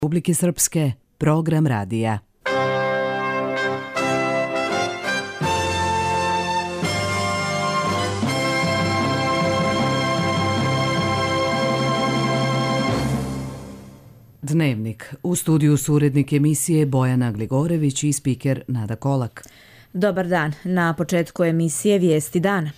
Republike Srpske, program radija. Dnevnik. U studiju su urednik emisije Bojana Gligorević i spiker Nada Kolak. Dobar dan. Na početku emisije Vijesti dana.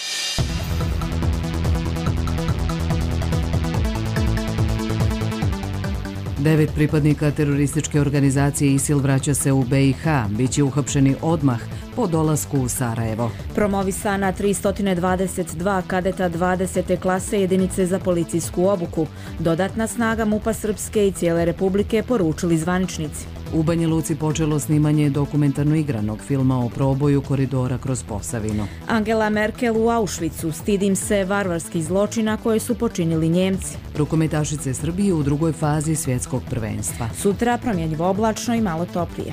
Devet pripadnika terorističke organizacije ISIL vraća se u BiH, biće uhapšeni odmah po dolasku u Sarajevo. Promovisana 322 kadeta 20. klase jedinice za policijsku obuku. Dodatna snaga MUP-a Srpske i cijele Republike, poručili zvaničnici. U Banja Luci počelo snimanje dokumentarno igranog filma o proboju koridora kroz Posavinu. Angela Merkel u Auschwitzu: stidim se varvarskih zločina koje su počinili Njemci. Rukometašice Srbije u drugoj fazi svjetskog prvenstva. Sutra promjenjivo oblačno i malo toplije.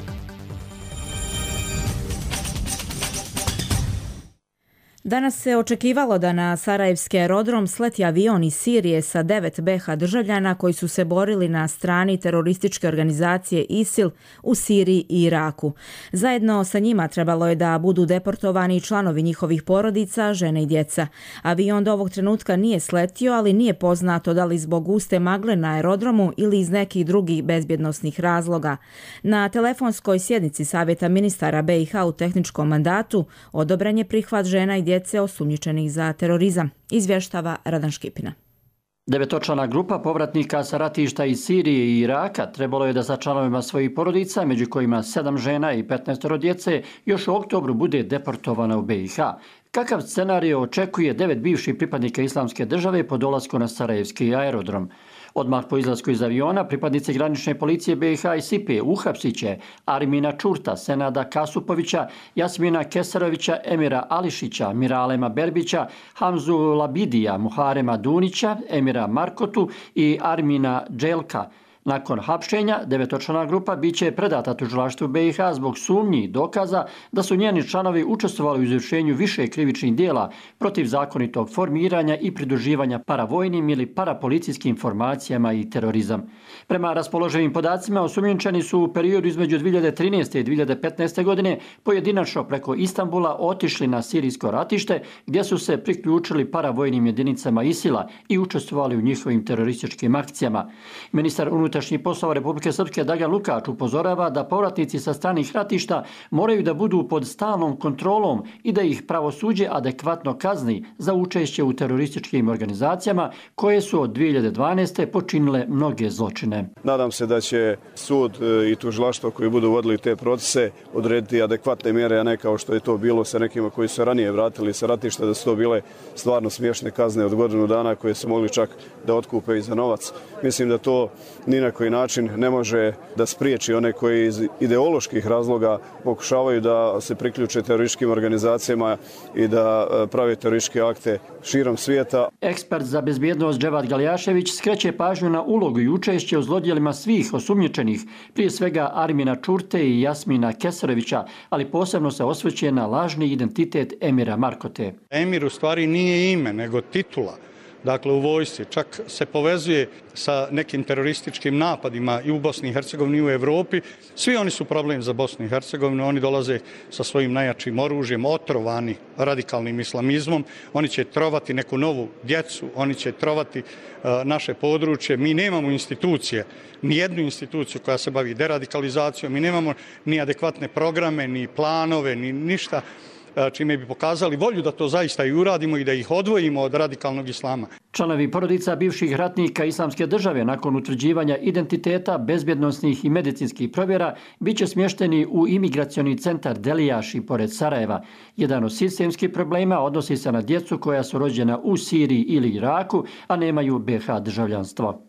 Danas se očekivalo da na sarajevski aerodrom sleti avion iz Sirije sa 9 BiH državljana koji su se borili na strani terorističke organizacije ISIL u Siriji i Iraku. Zajedno sa njima trebalo je da budu deportovani članovi njihovih porodica, žene i djeca. Avion do ovog trenutka nije sletio, ali nije poznato da li zbog guste magle na aerodromu ili iz nekih drugih bezbjednosnih razloga. Na telefonskoj sjednici Savjeta ministara BiH u tehničkom mandatu odobren je prihvat žena i djece osumnjičenih za terorizam, izvještava Radan Škipina. Devetočlana grupa povratnika sa ratišta iz Sirije i Iraka trebalo je da sa članovima svojih porodica, među kojima 7 žena i 15 djece, još u oktobru bude deportovana u BiH. Kakav scenarij očekuje 9 bivših pripadnika Islamske države po dolasku na sarajevski aerodrom? Odmah po izlasku iz aviona, pripadnici granične policije BiH i SIPE uhapsit će Armina Čurta, Senada Kasupovića, Jasmina Kesarovića, Emira Ališića, Miralema Berbića, Hamzu Labidija, Muharema Dunića, Emira Markotu i Armina Dželka. Nakon hapšenja, devetočlana grupa biće predata tužilaštvu BiH zbog sumnji i dokaza da su njeni članovi učestvovali u izvršenju više krivičnih dijela protiv zakonitog formiranja i pridruživanja paravojnim ili parapolicijskim formacijama i terorizam. Prema raspoloživim podacima, osumnjičeni su u periodu između 2013. i 2015. godine pojedinačno preko Istanbula otišli na sirijsko ratište gdje su se priključili paravojnim jedinicama ISIL-a i učestvovali u njihovim terorističkim akcijama. Ministar unutrašnjih poslova Republike Srpske Dragan Lukač upozorava da povratnici sa stranih ratišta moraju da budu pod stalnom kontrolom i da ih pravosuđe adekvatno kazni za učešće u terorističkim organizacijama koje su od 2012. počinile mnoge zločine. Nadam se da će sud i tužilaštvo koji budu vodili te procese odrediti adekvatne mjere, a ne kao što je to bilo sa nekima koji su ranije vratili sa ratišta, da su to bile stvarno smiješne kazne od godinu dana koje su mogli čak da otkupe i za novac. Mislim da to ni na koji način ne može da spriječi one koji iz ideoloških razloga pokušavaju da se priključe terorističkim organizacijama i da prave terorističke akte širom svijeta. Ekspert za bezbjednost Dževad Galjašević skreće pažnju na ulogu i učešće u zlodjelima svih osumnjičenih, prije svega Armina Čurte i Jasmina Kesarovića, ali posebno se osvrće na lažni identitet Emira Markote. Emir u stvari nije ime, nego titula. Dakle, u vojsci čak se povezuje sa nekim terorističkim napadima i u Bosni i Hercegovini i u Evropi. Svi oni su problem za Bosnu i Hercegovinu. Oni dolaze sa svojim najjačim oružjem, otrovani radikalnim islamizmom. Oni će trovati neku novu djecu, oni će trovati naše područje. Mi nemamo institucije, ni jednu instituciju koja se bavi deradikalizacijom. Mi nemamo ni adekvatne programe, ni planove, ni ništa čime bi pokazali volju da to zaista i uradimo i da ih odvojimo od radikalnog islama. Članovi porodica bivših ratnika Islamske države nakon utvrđivanja identiteta, bezbjednosnih i medicinskih provjera biće smješteni u imigracioni centar Delijaši pored Sarajeva. Jedan od sistemskih problema odnosi se na djecu koja su rođena u Siriji ili Iraku, a nemaju BiH državljanstvo.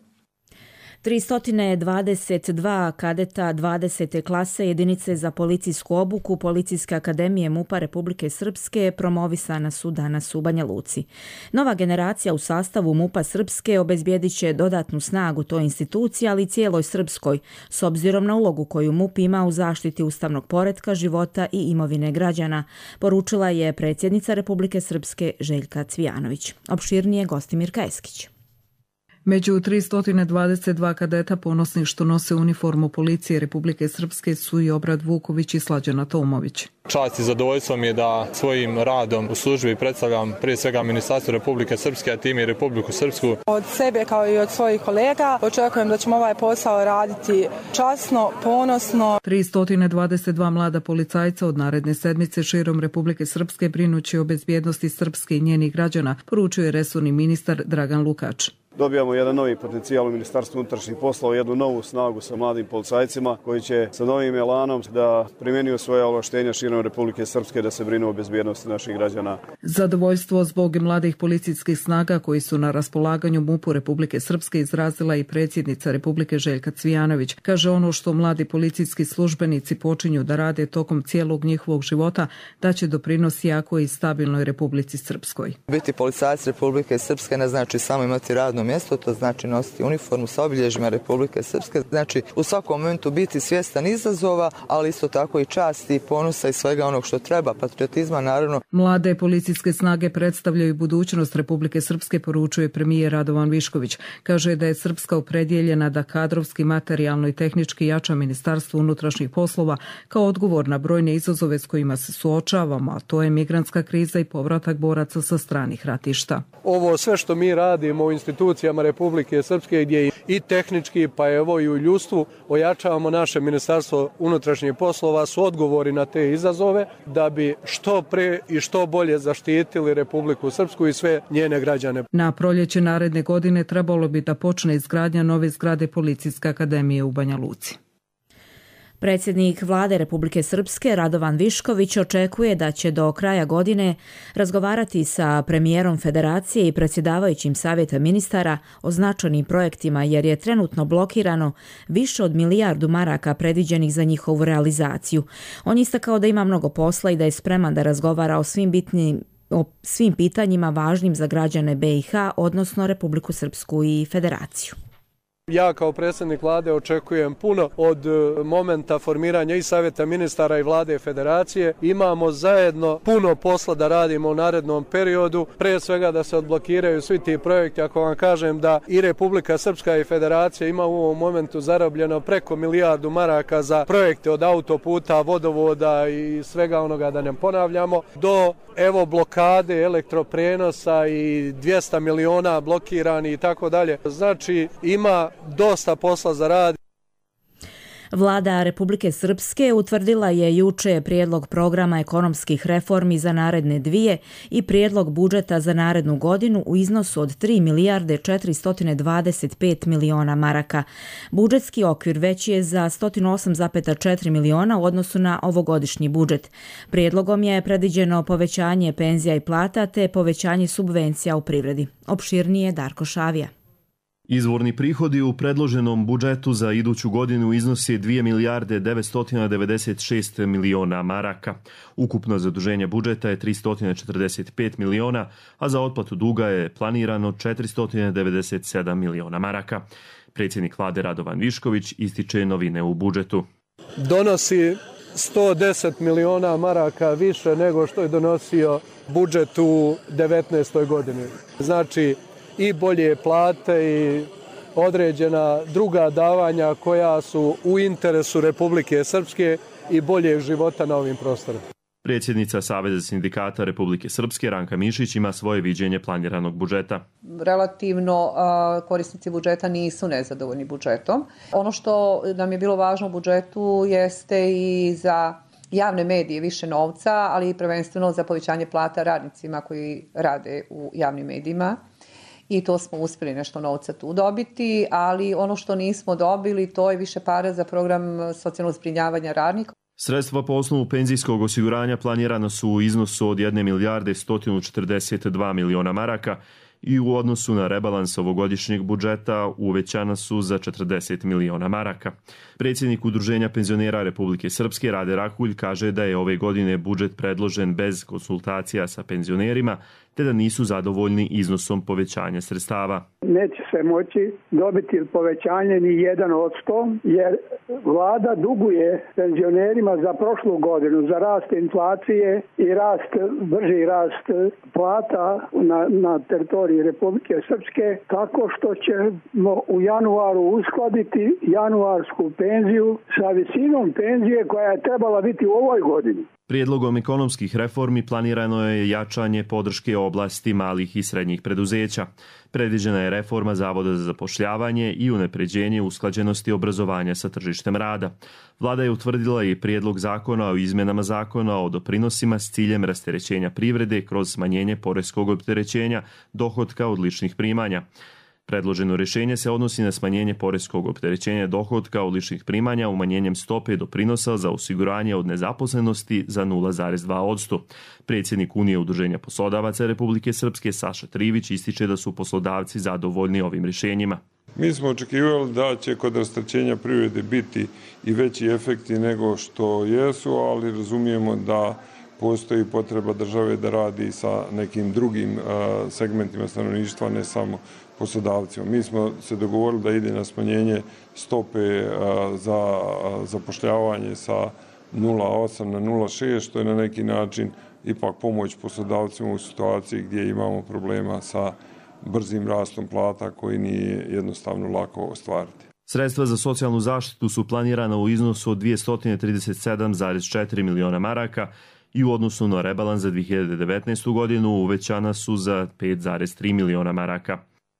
322 kadeta 20. klase jedinice za policijsku obuku Policijske akademije MUP-a Republike Srpske promovisana su danas u Banja Luci. Nova generacija u sastavu MUP-a Srpske obezbijedit će dodatnu snagu toj instituciji, ali i cijeloj Srpskoj, s obzirom na ulogu koju MUP ima u zaštiti ustavnog poretka, života i imovine građana, poručila je predsjednica Republike Srpske Željka Cvijanović. Opširnije Gostimir Kajeskić. Među 322 kadeta ponosnih što nose uniformu policije Republike Srpske su i Obrad Vuković i Slađana Tomović. Čast i zadovoljstvo mi je da svojim radom u službi predstavljam prije svega Ministarstvo Republike Srpske, a time i Republiku Srpsku. Od sebe kao i od svojih kolega očekujem da ćemo ovaj posao raditi časno, ponosno. 322 mlada policajca od naredne sedmice širom Republike Srpske brinući o bezbjednosti Srpske i njenih građana, poručuje resorni ministar Dragan Lukač. Dobijamo jedan novi potencijal u Ministarstvu unutrašnjih poslova, jednu novu snagu sa mladim policajcima koji će sa novim elanom da primjenjuju svoje ovlaštenja širom Republike Srpske da se brinu o bezbjednosti naših građana. Zadovoljstvo zbog mladih policijskih snaga koji su na raspolaganju MUP-u Republike Srpske izrazila i predsjednica Republike Željka Cvijanović. Kaže, ono što mladi policijski službenici počinju da rade tokom cijelog njihovog života da će doprinosi jakoj i stabilnoj Republici Srpskoj. Biti policajac Republike Srpske ne znači samo imati radno mjesto, to znači nositi uniformu sa obilježjima Republike Srpske, znači u svakom momentu biti svjestan izazova, ali isto tako i časti i ponosa i svega onog što treba, patriotizma naravno. Mlade policijske snage predstavljaju budućnost Republike Srpske, poručuje premijer Radovan Višković. Kaže da je Srpska opredjeljena da kadrovski, materijalno i tehnički jača Ministarstvo unutrašnjih poslova kao odgovor na brojne izazove s kojima se suočavamo, a to je migrantska kriza i povratak boraca sa stranih ratišta. Ovo sve što mi radimo u institucijama Republike Srpske gdje i tehnički pa evo i u ljudstvu ojačavamo naše Ministarstvo unutrašnjih poslova su odgovori na te izazove da bi što pre i što bolje zaštitili Republiku Srpsku i sve njene građane. Na proljeće naredne godine trebalo bi da počne izgradnja nove zgrade Policijske akademije u Banja Luci. Predsjednik Vlade Republike Srpske Radovan Višković očekuje da će do kraja godine razgovarati sa premijerom Federacije i predsjedavajućim Savjeta ministara o značajnim projektima jer je trenutno blokirano više od milijardu maraka predviđenih za njihovu realizaciju. On je istakao da ima mnogo posla i da je spreman da razgovara o svim pitanjima važnim za građane BiH, odnosno Republiku Srpsku i Federaciju. Ja kao predsjednik vlade očekujem puno od momenta formiranja i Savjeta ministara i Vlade Federacije. Imamo zajedno puno posla da radimo u narednom periodu, pre svega da se odblokiraju svi ti projekti. Ako vam kažem da i Republika Srpska i Federacija ima u ovom momentu zarobljeno preko milijardu maraka za projekte od autoputa, vodovoda i svega onoga da ne ponavljamo, do evo blokade elektroprenosa i 200 miliona blokirani i tako dalje. Znači ima dosta posla za rad. Vlada Republike Srpske utvrdila je juče prijedlog programa ekonomskih reformi za naredne dvije i prijedlog budžeta za narednu godinu u iznosu od 3 milijarde 425 miliona maraka. Budžetski okvir veći je za 108,4 miliona u odnosu na ovogodišnji budžet. Prijedlogom je predviđeno povećanje penzija i plata te povećanje subvencija u privredi. Opširnije Darko Šavija. Izvorni prihodi u predloženom budžetu za iduću godinu iznosi 2 milijarde 996 miliona maraka. Ukupno zaduženje budžeta je 345 miliona, a za otplatu duga je planirano 497 miliona maraka. Predsjednik vlade Radovan Višković ističe novine u budžetu. Donosi 110 miliona maraka više nego što je donosio budžet u 19. godini. Znači, i bolje plate i određena druga davanja koja su u interesu Republike Srpske i boljeg života na ovim prostorima. Predsjednica Saveza sindikata Republike Srpske Ranka Mišić ima svoje viđenje planiranog budžeta. Relativno korisnici budžeta nisu nezadovoljni budžetom. Ono što nam je bilo važno u budžetu jeste i za javne medije više novca, ali i prvenstveno za povećanje plata radnicima koji rade u javnim medijima. I to smo uspjeli nešto novca tu dobiti, ali ono što nismo dobili to je više para za program socijalnog zbrinjavanja radnika. Sredstva po osnovu penzijskog osiguranja planirana su u iznosu od 1 milijarde 142 miliona maraka i u odnosu na rebalans ovogodišnjeg budžeta uvećana su za 40 miliona maraka. Predsjednik Udruženja penzionera Republike Srpske Rade Rakulj kaže da je ove godine budžet predložen bez konsultacija sa penzionerima, te da nisu zadovoljni iznosom povećanja sredstava. Neće se moći dobiti povećanje ni 1%, jer vlada duguje penzionerima za prošlu godinu za rast inflacije i brži rast plata na teritoriji Republike Srpske, tako što ćemo u januaru uskladiti januarsku penziju sa visinom penzije koja je trebala biti u ovoj godini. Prijedlogom ekonomskih reformi planirano je jačanje podrške oblasti malih i srednjih preduzeća. Predviđena je reforma Zavoda za zapošljavanje i unapređenje usklađenosti obrazovanja sa tržištem rada. Vlada je utvrdila i prijedlog zakona o izmjenama zakona o doprinosima s ciljem rasterećenja privrede kroz smanjenje poreskog opterećenja dohotka od ličnih primanja. Predloženo rješenje se odnosi na smanjenje poreskog opterećenja dohotka od ličnih primanja umanjenjem stope doprinosa za osiguranje od nezaposlenosti za 0,2%. Predsjednik Unije udruženja poslodavaca Republike Srpske Saša Trivić ističe da su poslodavci zadovoljni ovim rješenjima. Mi smo očekivali da će kod rasterećenja privrede biti i veći efekti nego što jesu, ali razumijemo da postoji potreba države da radi sa nekim drugim segmentima stanovništva, ne samo poslodavcima. Mi smo se dogovorili da ide na smanjenje stope za zapošljavanje sa 0,8 na 0,6, što je na neki način ipak pomoć poslodavcima u situaciji gdje imamo problema sa brzim rastom plata koji nije jednostavno lako ostvariti. Sredstva za socijalnu zaštitu su planirana u iznosu od 237,4 miliona maraka i u odnosu na rebalans za 2019. godinu uvećana su za 5,3 miliona maraka.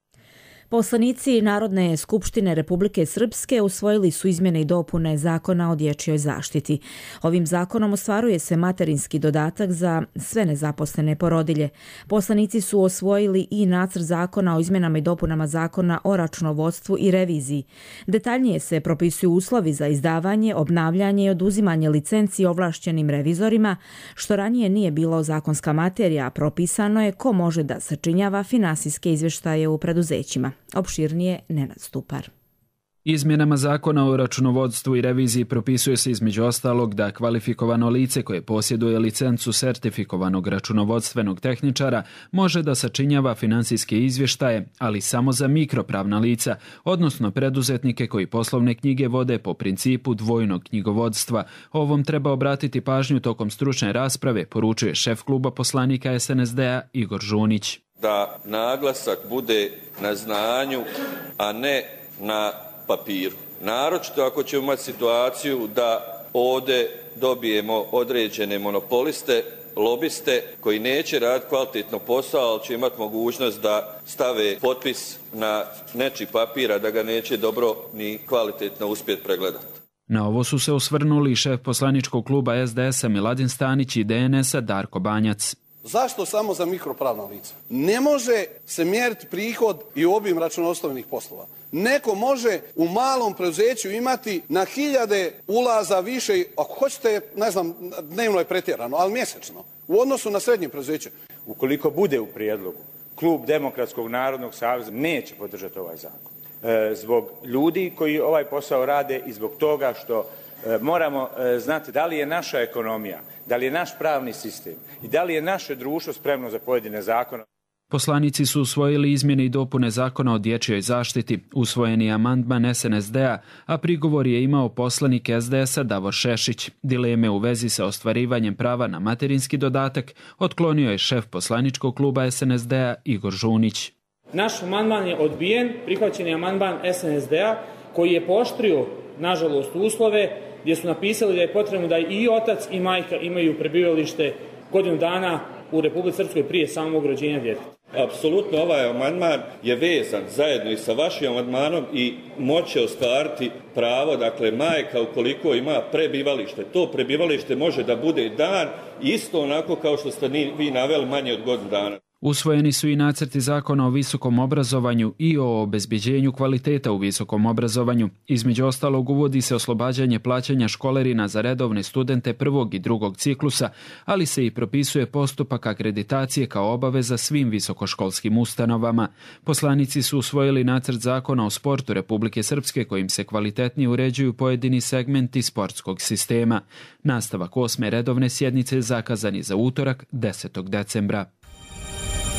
Poslanici Narodne skupštine Republike Srpske usvojili su izmjene i dopune Zakona o dječjoj zaštiti. Ovim zakonom ostvaruje se materinski dodatak za sve nezaposlene porodilje. Poslanici su usvojili i nacrt Zakona o izmjenama i dopunama Zakona o računovodstvu i reviziji. Detaljnije se propisuju uslovi za izdavanje, obnavljanje i oduzimanje licenci ovlašćenim revizorima, što ranije nije bilo zakonska materija, a propisano je ko može da sačinjava finansijske izvještaje u preduzećima. Opširnije Nenad Stupar. Izmjenama Zakona o računovodstvu i reviziji propisuje se između ostalog da kvalifikovano lice koje posjeduje licencu sertifikovanog računovodstvenog tehničara može da sačinjava finansijske izvještaje, ali samo za mikropravna lica, odnosno preduzetnike koji poslovne knjige vode po principu dvojnog knjigovodstva. Ovom treba obratiti pažnju tokom stručne rasprave, poručuje šef kluba poslanika SNSD-a Igor Žunić. Da naglasak bude na znanju, a ne na papiru. Naročito ako ćemo imati situaciju da ovdje dobijemo određene monopoliste, lobiste koji neće raditi kvalitetno posao, ali će imati mogućnost da stave potpis na nečiji papir, a da ga neće dobro ni kvalitetno uspjeti pregledati. Na ovo su se osvrnuli šef poslaničkog kluba SDS-a Miladin Stanić i DNS-a Darko Banjac. Zašto samo za mikropravna lica? Ne može se mjeriti prihod i obim računovodstvenih poslova. Neko može u malom preduzeću imati na 1000 ulaza više, ako hoćete, ne znam, dnevno je pretjerano, ali mjesečno, u odnosu na srednje preduzeće. Ukoliko bude u prijedlogu, klub Demokratskog narodnog saveza neće podržati ovaj zakon. Zbog ljudi koji ovaj posao rade i zbog toga što moramo znati da li je naša ekonomija, da li je naš pravni sistem i da li je naše društvo spremno za pojedine zakone. Poslanici su usvojili izmjene i dopune Zakona o dječjoj zaštiti, usvojeni je amandman SNSD-a, a prigovor je imao poslanik SDS-a Davor Šešić. Dileme u vezi sa ostvarivanjem prava na materinski dodatak otklonio je šef poslaničkog kluba SNSD-a Igor Žunić. Naš amandman je odbijen, prihvaćen je amandman SNSD-a koji je pooštrio, nažalost, uslove gdje su napisali da je potrebno da i otac i majka imaju prebivalište godinu dana u Republici Srpskoj prije samog rođenja djeteta. Apsolutno ovaj amandman je vezan zajedno i sa vašim amandmanom i moće ostvariti pravo, dakle majka ukoliko ima prebivalište. To prebivalište može da bude dan isto onako kao što ste vi naveli manje od godinu dana. Usvojeni su i nacrti Zakona o visokom obrazovanju i o obezbeđenju kvaliteta u visokom obrazovanju. Između ostalog uvodi se oslobađanje plaćanja školarina za redovne studente prvog i drugog ciklusa, ali se i propisuje postupak akreditacije kao obaveza svim visokoškolskim ustanovama. Poslanici su usvojili nacrt Zakona o sportu Republike Srpske kojim se kvalitetnije uređuju pojedini segmenti sportskog sistema. Nastavak 8. redovne sjednice zakazan je za utorak 10. decembra.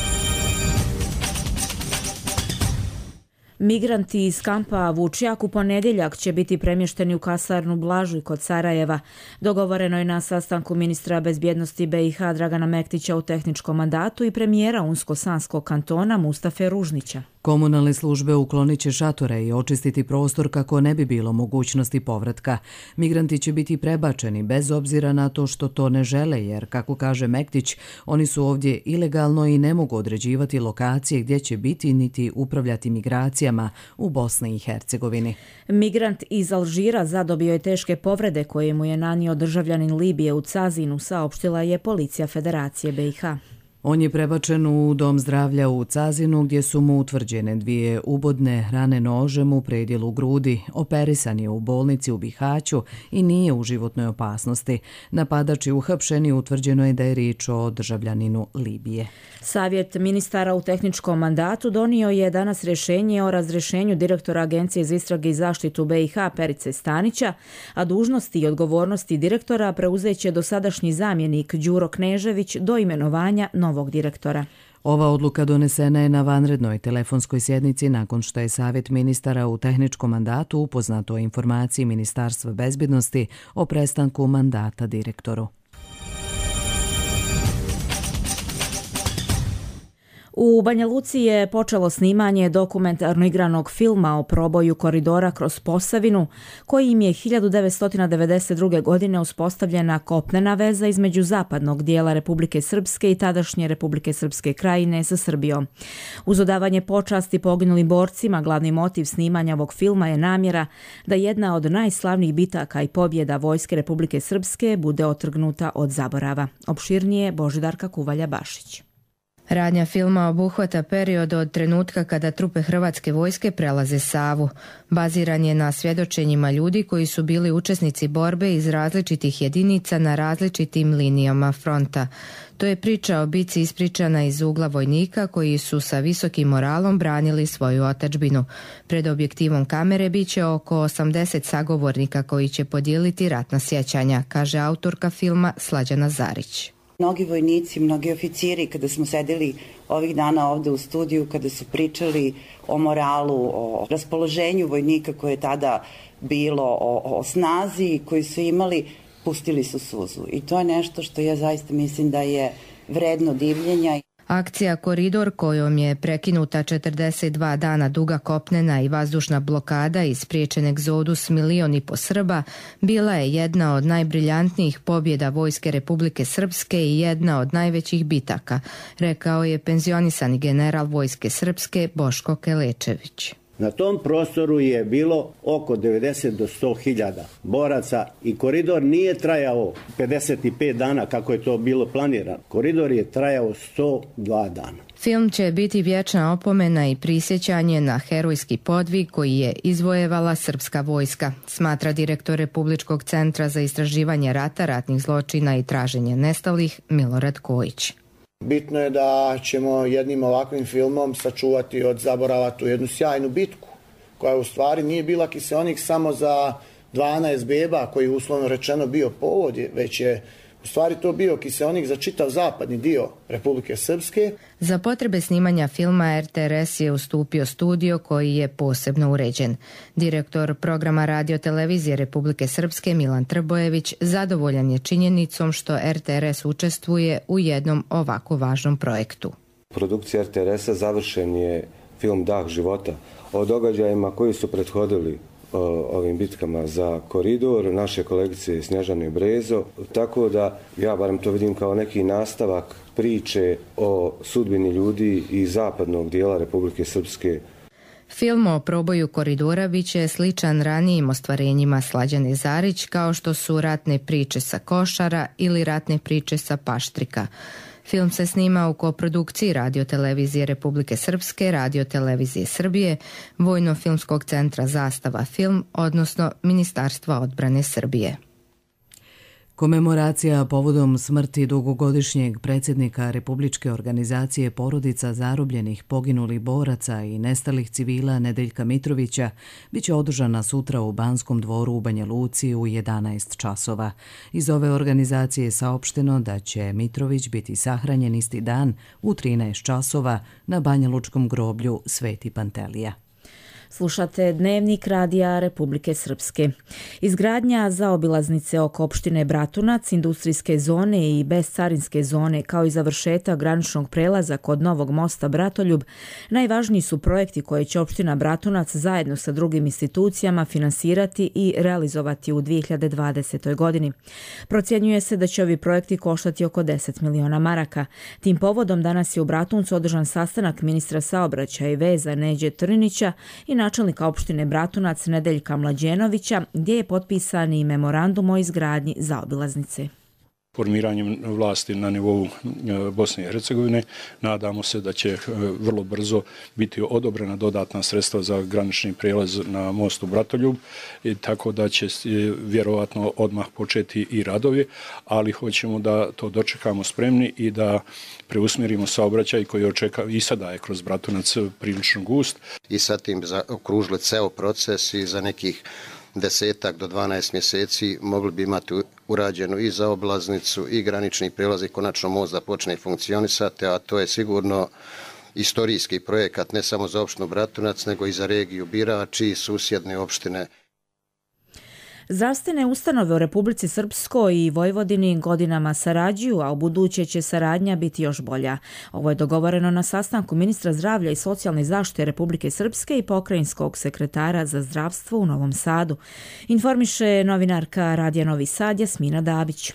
Migranti iz kampa Vučjak u ponedjeljak će biti premješteni u kasarnu Blažuj kod Sarajeva. Dogovoreno je na sastanku ministra bezbjednosti BiH Dragana Mektića u tehničkom mandatu i premijera Unsko-Sanskog kantona Mustafe Ružnića. Komunalne službe uklonit će šatore i očistiti prostor kako ne bi bilo mogućnosti povratka. Migranti će biti prebačeni bez obzira na to što to ne žele, jer, kako kaže Mektić, oni su ovdje ilegalno i ne mogu određivati lokacije gdje će biti niti upravljati migracijama u Bosni i Hercegovini. Migrant iz Alžira zadobio je teške povrede koje mu je nanio državljanin Libije u Cazinu, saopštila je policija Federacije BiH. On je prebačen u dom zdravlja u Cazinu gdje su mu utvrđene 2 ubodne rane nožem u predjelu grudi. Operisan je u bolnici u Bihaću i nije u životnoj opasnosti. Napadač je uhapšen i utvrđeno je da je riječ o državljaninu Libije. Savjet ministara u tehničkom mandatu donio je danas rješenje o razrješenju direktora Agencije za istrage i zaštitu BiH Perice Stanića, a dužnosti i odgovornosti direktora preuzeće dosadašnji zamjenik Đuro Knežević do imenovanja novog direktora. Ova odluka donesena je na vanrednoj telefonskoj sjednici nakon što je Savjet ministara u tehničkom mandatu upoznato o informaciji Ministarstva bezbjednosti o prestanku mandata direktoru. U Banja Luci je počelo snimanje dokumentarno igranog filma o proboju koridora kroz Posavinu, kojim je 1992. godine uspostavljena kopnena veza između zapadnog dijela Republike Srpske i tadašnje Republike Srpske krajine sa Srbijom. Uz odavanje počasti poginulim borcima, glavni motiv snimanja ovog filma je namjera da jedna od najslavnijih bitaka i pobjeda Vojske Republike Srpske bude otrgnuta od zaborava. Opširnije Božidarka Kuvalja-Bašić. Radnja filma obuhvata period od trenutka kada trupe Hrvatske vojske prelaze Savu. Baziran je na svjedočenjima ljudi koji su bili učesnici borbe iz različitih jedinica na različitim linijama fronta. To je priča o bici ispričana iz ugla vojnika koji su sa visokim moralom branili svoju otadžbinu. Pred objektivom kamere biće oko 80 sagovornika koji će podijeliti ratna sjećanja, kaže autorka filma Slađana Zarić. Mnogi vojnici, mnogi oficiri, kada smo sedeli ovih dana ovde u studiju, kada su pričali o moralu, o raspoloženju vojnika koje je tada bilo, o snazi koji su imali, pustili su suzu. I to je nešto što ja zaista mislim da je vredno divljenja. Akcija Koridor, kojom je prekinuta 42 dana duga kopnena i vazdušna blokada i spriječen egzodus 1,5 miliona Srba, bila je jedna od najbriljantnijih pobjeda Vojske Republike Srpske i jedna od najvećih bitaka, rekao je penzionisani general Vojske Srpske Boško Kelečević. Na tom prostoru je bilo oko 90 do 100.000 boraca i koridor nije trajao 55 dana kako je to bilo planirano. Koridor je trajao 102 dana. Film će biti vječna opomena i prisjećanje na herojski podvig koji je izvojevala srpska vojska, smatra direktor Republičkog centra za istraživanje rata, ratnih zločina i traženje nestalih Milorad Kojić. Bitno je da ćemo jednim ovakvim filmom sačuvati od zaborava tu jednu sjajnu bitku, koja u stvari nije bila kiseonik samo za 12 beba koji uslovno rečeno bio povod, već je u stvari to bio kiseonik za čitav zapadni dio Republike Srpske. Za potrebe snimanja filma RTRS je ustupio studio koji je posebno uređen. Direktor programa radiotelevizije Republike Srpske Milan Trbojević zadovoljan je činjenicom što RTRS učestvuje u jednom ovako važnom projektu. Produkcija RTRS-a završen je film Dah života o događajima koji su prethodili ovim bitkama za koridor, naše kolegice Snježane Brezo, tako da ja barem to vidim kao neki nastavak priče o sudbini ljudi iz zapadnog dijela Republike Srpske. Film o proboju koridora biće sličan ranijim ostvarenjima Slađane Zarić, kao što su ratne priče sa Košara ili ratne priče sa Paštrika. Film se snima u koprodukciji Radiotelevizije Republike Srpske, Radiotelevizije Srbije, Vojno-filmskog centra Zastava film, odnosno Ministarstva odbrane Srbije. Komemoracija povodom smrti dugogodišnjeg predsjednika Republičke organizacije porodica zarobljenih, poginulih boraca i nestalih civila Nedeljka Mitrovića biće održana sutra u Banskom dvoru u Banja Luci u 11 časova. Iz ove organizacije je saopšteno da će Mitrović biti sahranjen isti dan u 13 časova na Banja Lučkom groblju Sveti Pantelija. Slušate Dnevnik radija Republike Srpske. Izgradnja zaobilaznice oko opštine Bratunac, industrijske zone i bezcarinske zone, kao i završetak graničnog prelaza kod novog mosta Bratoljub, najvažniji su projekti koje će opština Bratunac zajedno sa drugim institucijama finansirati i realizovati u 2020. godini. Procjenjuje se da će ovi projekti koštati oko 10 miliona maraka. Tim povodom danas je u Bratuncu održan sastanak ministra saobraćaja i veza Neđe Trninića i načelnika opštine Bratunac Nedeljka Mlađenovića, gdje je potpisan i memorandum o izgradnji zaobilaznice. Formiranjem vlasti na nivou Bosne i Hercegovine nadamo se da će vrlo brzo biti odobrena dodatna sredstva za granični prijelaz na mostu Bratoljub, tako da će vjerovatno odmah početi i radovi, ali hoćemo da to dočekamo spremni i da preusmjerimo saobraćaj koji i sada je kroz Bratunac prilično gust. I sad tim okružili ceo proces i za nekih 10 do 12 mjeseci mogli bi imati urađenu i zaobilaznicu i granični prijelaz i konačno most da počne funkcionisati, a to je sigurno istorijski projekat ne samo za opštinu Bratunac, nego i za regiju Birač i susjedne opštine. Zdravstvene ustanove u Republici Srpskoj i Vojvodini godinama sarađuju, a u buduće će saradnja biti još bolja. Ovo je dogovoreno na sastanku ministra zdravlja i socijalne zaštite Republike Srpske i pokrajinskog sekretara za zdravstvo u Novom Sadu. Informiše novinarka Radija Novi Sad Jasmina Dabić.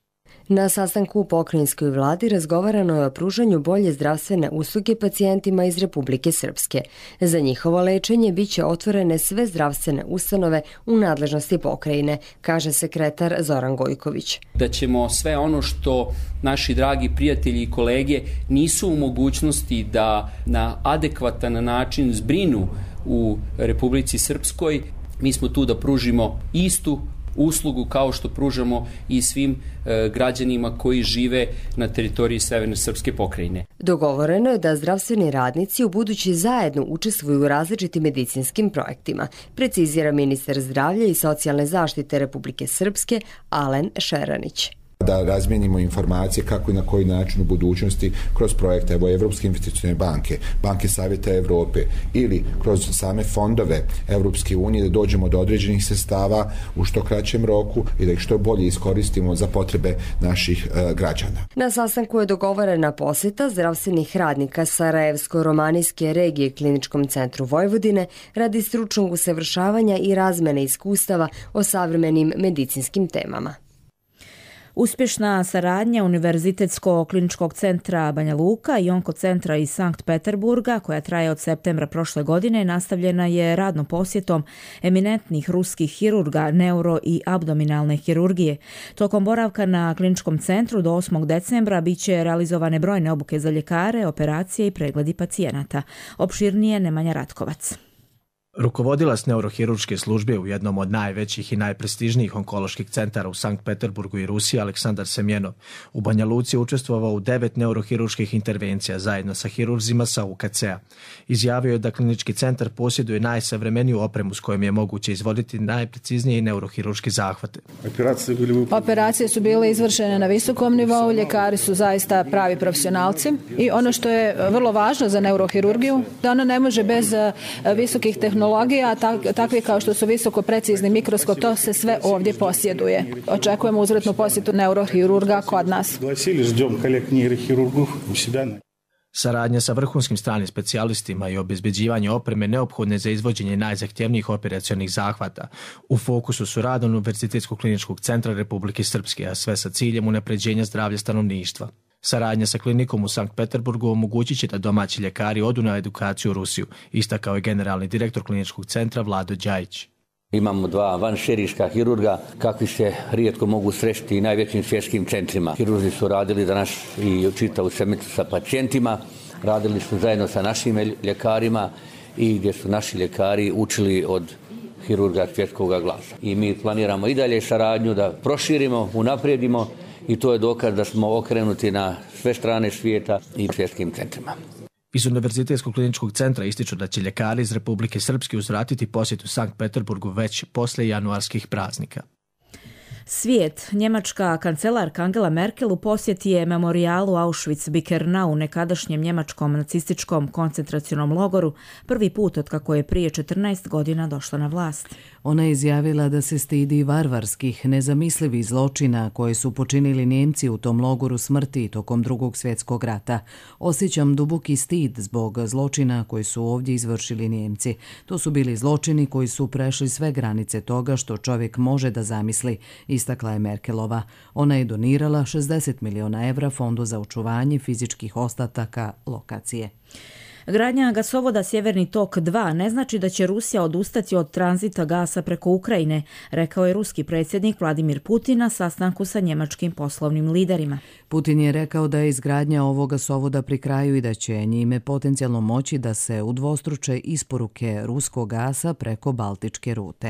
Na sastanku u pokrajinskoj vladi razgovarano je o pružanju bolje zdravstvene usluge pacijentima iz Republike Srpske. Za njihovo lečenje biće otvorene sve zdravstvene ustanove u nadležnosti pokrajine, kaže sekretar Zoran Gojković. Da ćemo sve ono što naši dragi prijatelji i kolege nisu u mogućnosti da na adekvatan način zbrinu u Republici Srpskoj, mi smo tu da pružimo istu uslugu kao što pružamo i svim građanima koji žive na teritoriji Severne Srpske pokrajine. Dogovoreno je da zdravstveni radnici u budući zajedno učestvuju u različitim medicinskim projektima, precizira ministar zdravlja i socijalne zaštite Republike Srpske Alen Šeranić. Da razmijenimo informacije kako i na koji način u budućnosti kroz projekte Evropske investicione banke, Banke Savjeta Evrope ili kroz same fondove Evropske unije da dođemo do određenih sredstava u što kraćem roku i da ih što bolje iskoristimo za potrebe naših građana. Na sastanku je dogovorena posjeta zdravstvenih radnika Sarajevsko-romanijske regije Kliničkom centru Vojvodine radi stručnog usavršavanja i razmene iskustava o savremenim medicinskim temama. Uspješna saradnja Univerzitetsko-kliničkog centra Banja Luka i Onkocentra iz Sankt Peterburga, koja traje od septembra prošle godine, nastavljena je radnom posjetom eminentnih ruskih hirurga neuro i abdominalne hirurgije. Tokom boravka na kliničkom centru do 8. decembra biće realizovane brojne obuke za ljekare, operacije i pregledi pacijenata. Opširnije Nemanja Ratkovac. Rukovodilac neurohirurške službe u jednom od najvećih i najprestižnijih onkoloških centara u Sankt Peterburgu i Rusiji, Aleksandar Semjenov, u Banja Luci je učestvovao u 9 neurohirurških intervencija zajedno sa hirurzima sa UKC-a. Izjavio je da klinički centar posjeduje najsavremeniju opremu s kojom je moguće izvoditi najpreciznije neurohirurške zahvate. Operacije su bile izvršene na visokom nivou, ljekari su zaista pravi profesionalci i ono što je vrlo važno za neurohirurgiju, da ona ne može bez visokih tehnologija, takvi kao što su visoko precizni mikroskop, to se sve ovdje posjeduje. Očekujemo uzvratnu posjetu neurohirurga kod nas. Saradnja sa vrhunskim stranim specijalistima i obezbeđivanje opreme neophodne za izvođenje najzahtjevnijih operacionih zahvata. U fokusu su rad Univerzitetskog kliničkog centra Republike Srpske, a sve sa ciljem unapređenja zdravlja stanovništva. Saradnja sa klinikom u Sankt Peterburgu omogućit će da domaći ljekari odu na edukaciju u Rusiju, istakao je generalni direktor kliničkog centra Vlado Đajić. Imamo 2 vanširiška hirurga kakvi se rijetko mogu sresti i najvećim svjetskim centrima. Hirurzi su radili danas i čitavu sedmicu sa pacijentima, radili su zajedno sa našim ljekarima i gdje su naši ljekari učili od hirurga svjetskog glasa. I mi planiramo i dalje saradnju da proširimo, unaprijedimo i to je dokaz da smo okrenuti na sve strane svijeta i svjetskim centrima. Iz Univerzitetskog kliničkog centra ističu da će ljekari iz Republike Srpske uzvratiti posjetu Sankt Peterburgu već posle januarskih praznika. Svijet, njemačka kancelarka Angela Merkel u posjeti je memorijalu Auschwitz-Birkenau, nekadašnjem njemačkom nacističkom koncentracionom logoru, prvi put od kako je prije 14 godina došla na vlast. Ona je izjavila da se stidi varvarskih, nezamislivih zločina koje su počinili Njemci u tom logoru smrti tokom Drugog svjetskog rata. Osjećam duboki stid zbog zločina koji su ovdje izvršili Njemci. To su bili zločini koji su prešli sve granice toga što čovjek može da zamisli, istakla je Merkelova. Ona je donirala 60 miliona evra Fondu za očuvanje fizičkih ostataka lokacije. Gradnja gasovoda Sjeverni tok 2 ne znači da će Rusija odustati od tranzita gasa preko Ukrajine, rekao je ruski predsjednik Vladimir Putin na sastanku sa njemačkim poslovnim liderima. Putin je rekao da je izgradnja ovog gasovoda pri kraju i da će njime potencijalno moći da se udvostruče isporuke ruskog gasa preko Baltičke rute.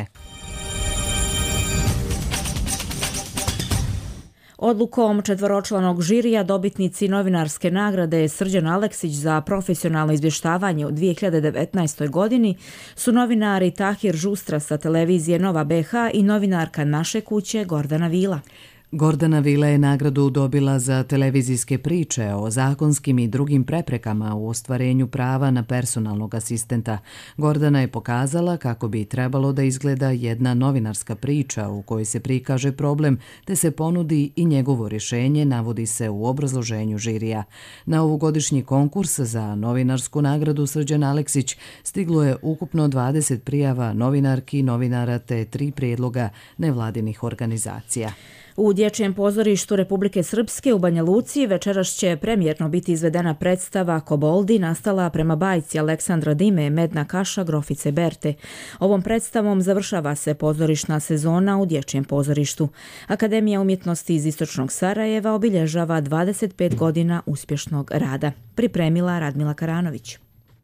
Odlukom četvoročlanog žirija dobitnici novinarske nagrade Srđan Aleksić za profesionalno izvještavanje u 2019. godini su novinari Tahir Žustra sa televizije Nova BH i novinarka Naše kuće Gordana Vila. Gordana Vila je nagradu dobila za televizijske priče o zakonskim i drugim preprekama u ostvarenju prava na personalnog asistenta. Gordana je pokazala kako bi trebalo da izgleda jedna novinarska priča u kojoj se prikaže problem te se ponudi i njegovo rješenje, navodi se u obrazloženju žirija. Na ovogodišnji konkurs za novinarsku nagradu Srđan Aleksić stiglo je ukupno 20 prijava novinarki i novinara te 3 prijedloga nevladinih organizacija. U Dječjem pozorištu Republike Srpske u Banja Luci večeras će premijerno biti izvedena predstava Koboldi, nastala prema bajci Aleksandra Dime, Medna kaša grofice Berte. Ovom predstavom završava se pozorišna sezona u Dječjem pozorištu. Akademija umjetnosti iz Istočnog Sarajeva obilježava 25 godina uspješnog rada. Pripremila Radmila Karanović.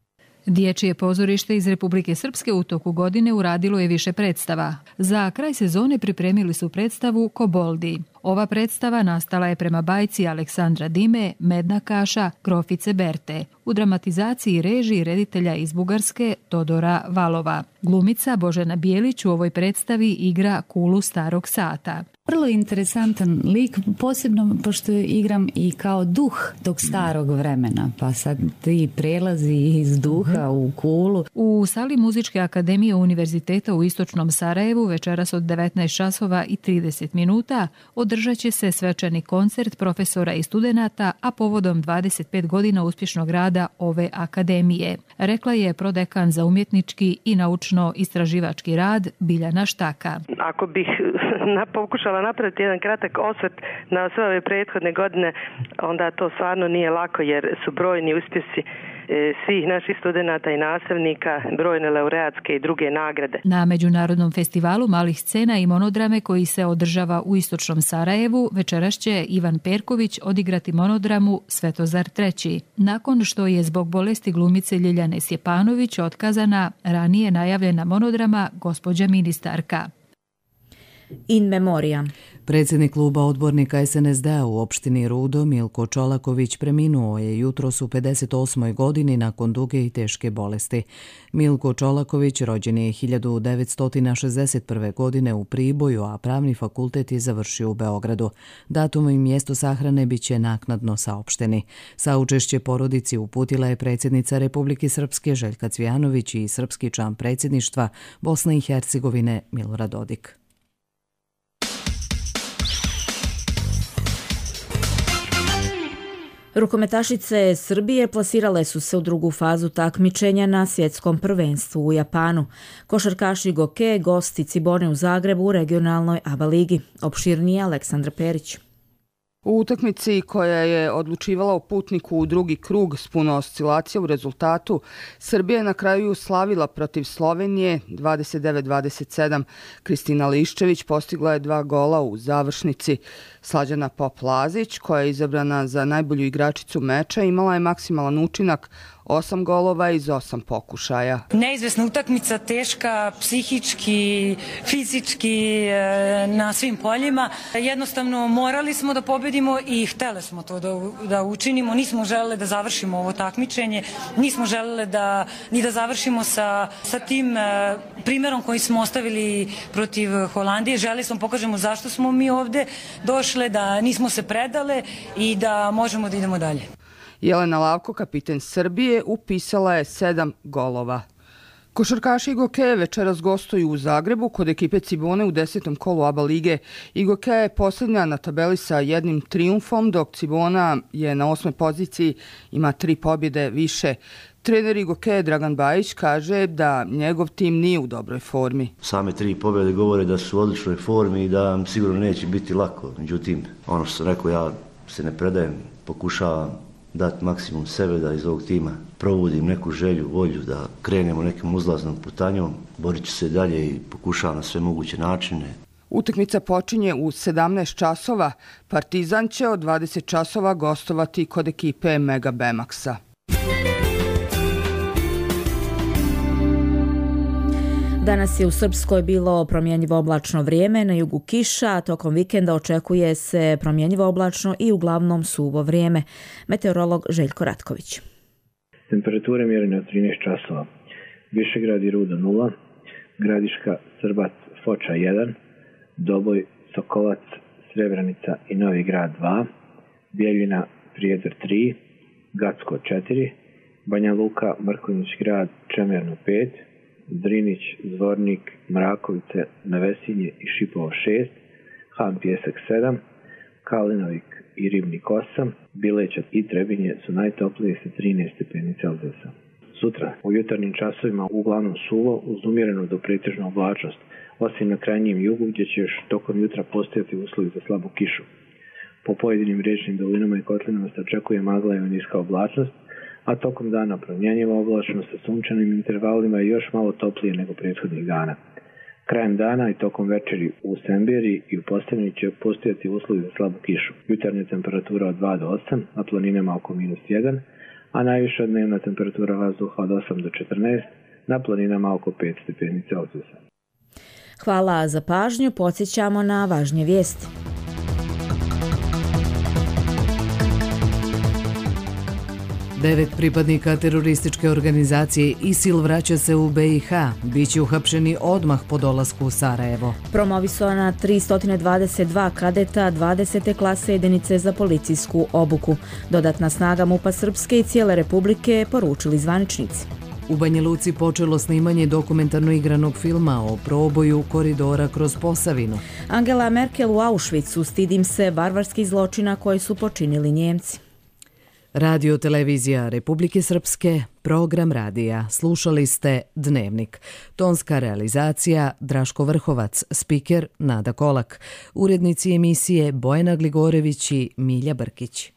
Dječje pozorište iz Republike Srpske u toku godine uradilo je više predstava. Za kraj sezone pripremili su predstavu Koboldi. Ova predstava nastala je prema bajci Aleksandra Dime, Medna kaša, grofice Berte, u dramatizaciji režiji reditelja iz Bugarske Todora Valova. Glumica Božena Bijelić u ovoj predstavi igra Kulu starog sata. Vrlo interesantan lik, posebno pošto igram i kao duh tog starog vremena, pa sad ti prelazi iz duha u kulu. U sali Muzičke akademije Univerziteta u Istočnom Sarajevu večeras od 19 časova i 30 minuta održat će se svečani koncert profesora i studenata, a povodom 25 godina uspješnog rada ove akademije, rekla je prodekan za umjetnički i naučno-istraživački rad Biljana Štaka. Ako bih pokušala napraviti jedan kratak osvrt na sve ove prethodne godine, onda to stvarno nije lako jer su brojni uspjesi svih naših studenata i nastavnika, brojne laureatske i druge nagrade. Na Međunarodnom festivalu malih scena i monodrame koji se održava u Istočnom Sarajevu večeras će Ivan Perković odigrati monodramu Svetozar III. Nakon što je zbog bolesti glumice Ljiljane Sjepanović otkazana ranije najavljena monodrama Gospođa ministarka. In memoria. Predsjednik kluba odbornika SNSD-a u opštini Rudo, Milko Čolaković, preminuo je jutros u 58. godini nakon duge i teške bolesti. Milko Čolaković rođen je 1961. godine u Priboju, a pravni fakultet je završio u Beogradu. Datum i mjesto sahrane bit će naknadno saopšteni. Saučešće porodici uputila je predsjednica Republike Srpske Željka Cvijanović i srpski član predsjedništva Bosne i Hercegovine Milorad Dodik. Rukometašice Srbije plasirale su se u drugu fazu takmičenja na svjetskom prvenstvu u Japanu. Košarkaši Goke gosti Cibone u Zagrebu u regionalnoj ABA ligi. Opširnije Aleksandra Perić. U utakmici koja je odlučivala o putniku u drugi krug s puno oscilacija u rezultatu, Srbija je na kraju slavila protiv Slovenije 29-27. Kristina Liščević postigla je 2 gola u završnici. Slađana Pop-Lazić, koja je izabrana za najbolju igračicu meča, imala je maksimalan učinak 8 golova iz 8 pokušaja. Neizvesna utakmica, teška psihički, fizički, na svim poljima. Jednostavno morali smo da pobedimo i hteli smo to da učinimo. Nismo želeli da završimo ovo takmičenje, nismo želeli ni da završimo sa tim primjerom koji smo ostavili protiv Holandije. Želeli smo pokažemo zašto smo mi ovde došle, da nismo se predale i da možemo da idemo dalje. Jelena Lavko, kapiten Srbije, upisala je 7 golova. Košarkaši Igokeje večeras gostuju u Zagrebu kod ekipe Cibone u 10. kolu ABA lige. Igokeja je posljednja na tabeli sa jednim trijumfom, dok Cibona je na 8. poziciji, ima 3 pobjede više. Trener Igokeje Dragan Bajić kaže da njegov tim nije u dobroj formi. Same 3 pobjede govore da su u odličnoj formi i da sigurno neće biti lako. Međutim, ono što sam rekao, ja se ne predajem, pokušavam dati maksimum sebe da iz ovog tima probudim neku želju, volju da krenemo nekim uzlaznom putanjom, borit ću se dalje i pokušavam na sve moguće načine. Utakmica počinje u 17 časova. Partizan će od 20 časova gostovati kod ekipe Mega Bemaxa. Danas je u Srpskoj bilo promjenjivo oblačno vrijeme, na jugu kiša, a tokom vikenda očekuje se promjenjivo oblačno i uglavnom suvo vrijeme. Meteorolog Željko Ratković. Temperature mjerene od 13 časova. Višegrad i Ruda 0, Gradiška, Srbac, Foča 1, Doboj, Sokolac, Srebrenica i Novi Grad 2, Bijeljina, Prijedor 3, Gacko 4, Banja Luka, Mrkonjić Grad, Čemerno 5, Drinić, Zvornik, Mrakovice, Nevesinje i Šipovo 6, Han Pjesak 7, Kalinovik i Ribnik 8, Bileća i Trebinje su najtoplije sa 13 stepeni Celzijusa. Sutra u jutarnjim časovima uglavnom suvo uz umjerenu do pretežnu oblačnost, osim na krajnjem jugu gdje će još tokom jutra postojati uslovi za slabu kišu. Po pojedinim riječnim dolinama i kotlinama se očekuje magla i niska oblačnost, a tokom dana promjenjiva oblačnost sa sunčanim intervalima i još malo toplije nego prethodnih dana. Krajem dana i tokom večeri u Semberi i u Postojni će postojati uslovi za slabu kišu. Jutarnja temperatura od 2 do 8, na planinama oko -1, a najviša dnevna temperatura vazduha od 8 do 14, na planinama oko 5 stepeni Celzijusa. Hvala za pažnju, podsjećamo na važnije vijesti. Devet pripadnika terorističke organizacije ISIL vraća se u BiH. Biće uhapšeni odmah po dolasku u Sarajevo. Promovisana 322 kadeta 20. klase jedinice za policijsku obuku. Dodatna snaga MUP-a Srpske i cijele Republike, poručili zvaničnici. U Banja Luci počelo snimanje dokumentarno igranog filma o proboju koridora kroz Posavinu. Angela Merkel u Auschwitzu: stidim se varvarskih zločina koje su počinili Njemci. Radio televizija Republike Srpske, program radija. Slušali ste Dnevnik. Tonska realizacija Draško Vrhovac, spiker Nada Kolak. Urednici emisije Bojana Gligorević i Milja Brkić.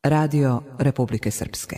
Radio Republike Srpske.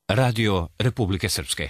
Radio Republike Srpske.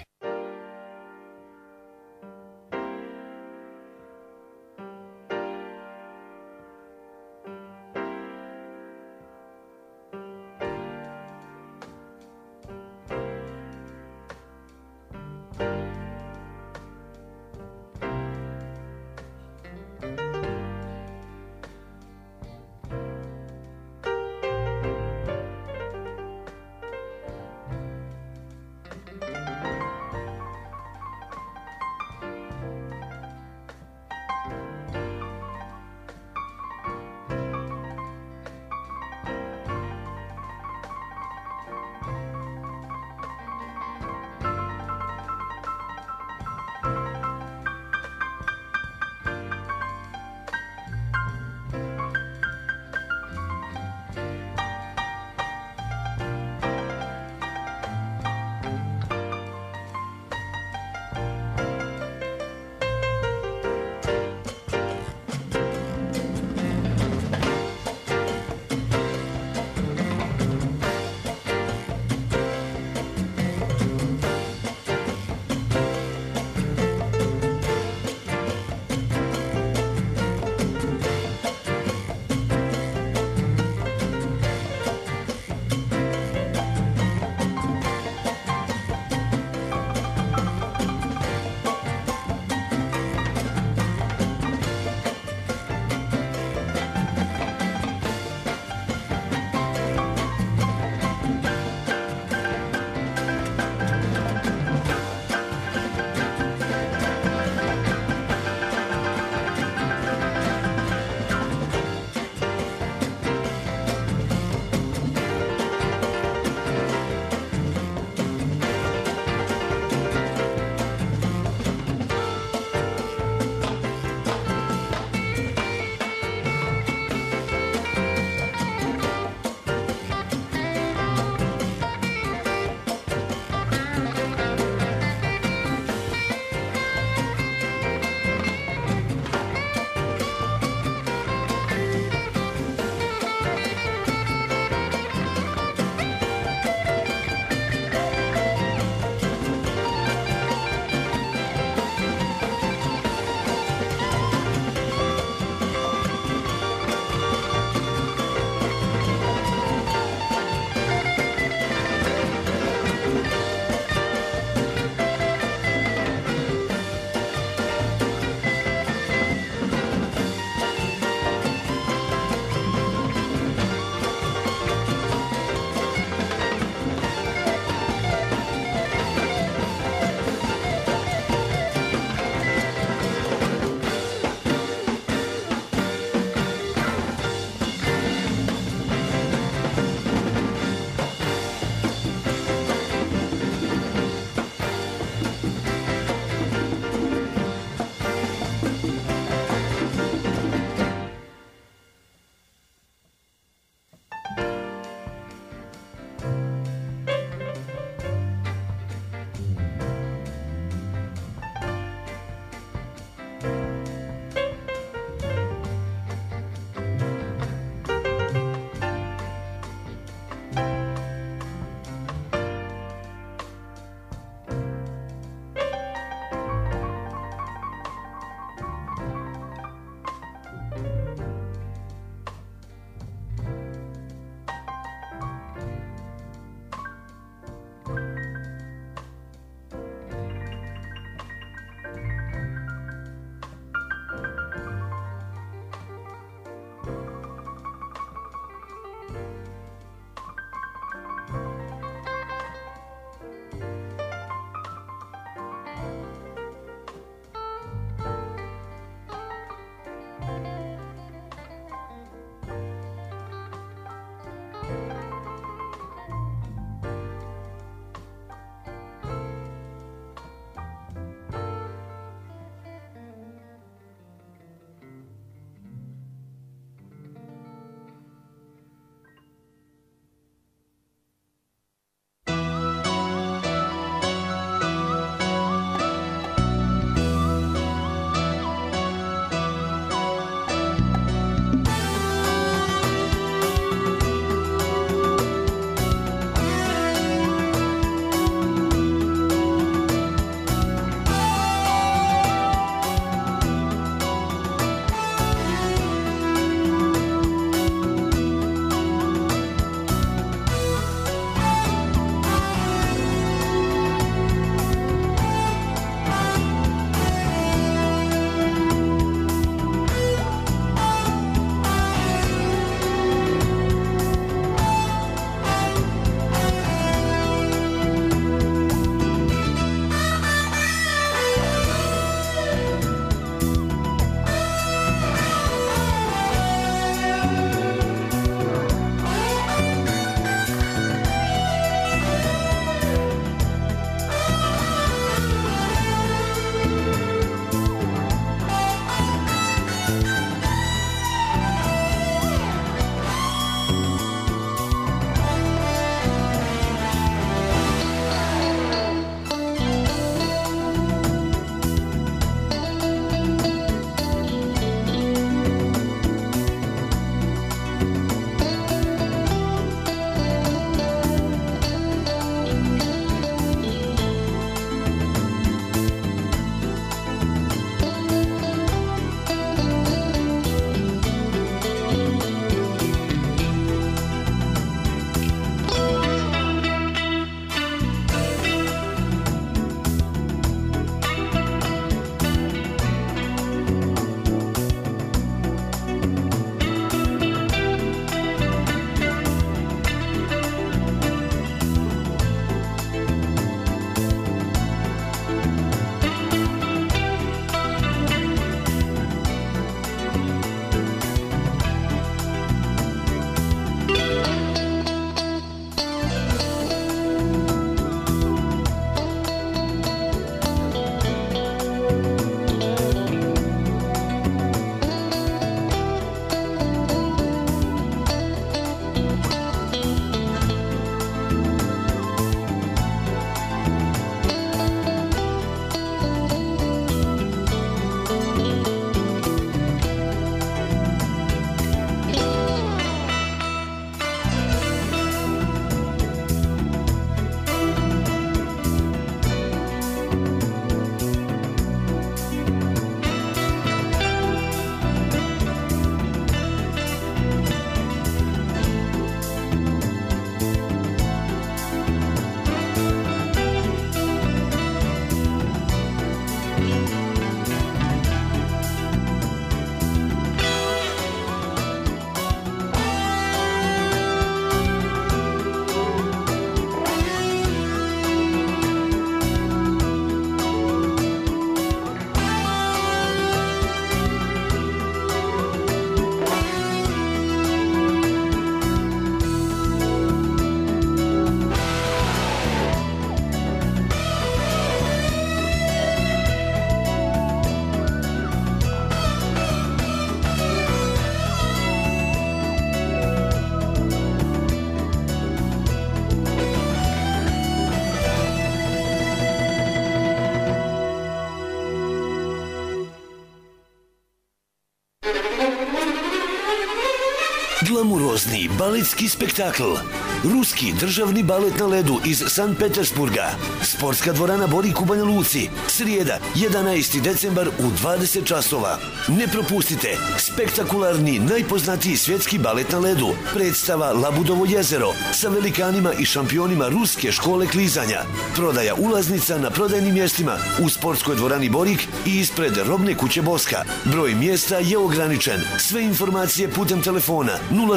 Glamurozni baletski spektakl. Ruski državni balet na ledu iz Sankt Petersburga. Sportska dvorana Borik u Banja Luci. Srijeda, 11. decembar u 20 časova. Ne propustite spektakularni najpoznatiji svjetski balet na ledu. Predstava Labudovo jezero sa velikanima i šampionima ruske škole klizanja. Prodaja ulaznica na prodajnim mjestima u sportskoj dvorani Borik i ispred robne kuće Boska. Broj mjesta je ograničen. Sve informacije putem telefona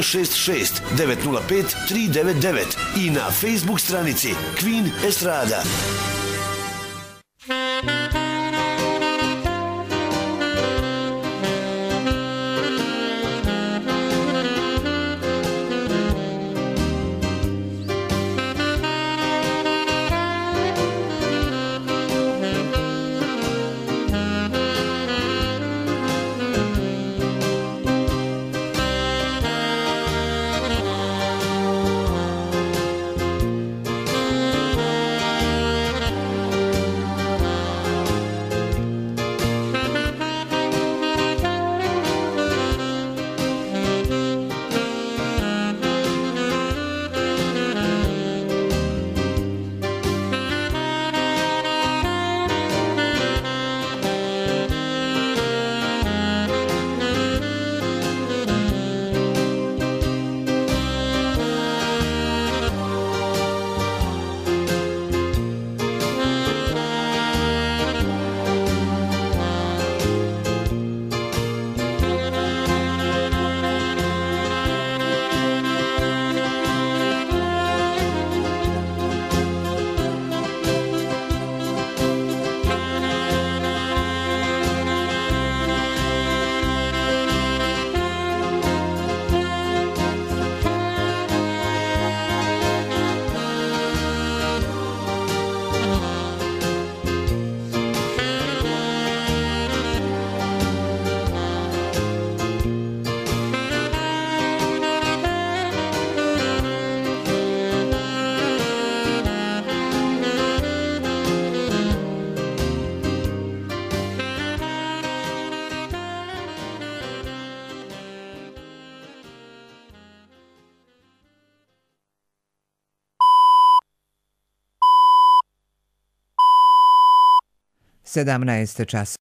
066 905 399 i na Facebook stranici Queen Estrada. Sedamnaest čas.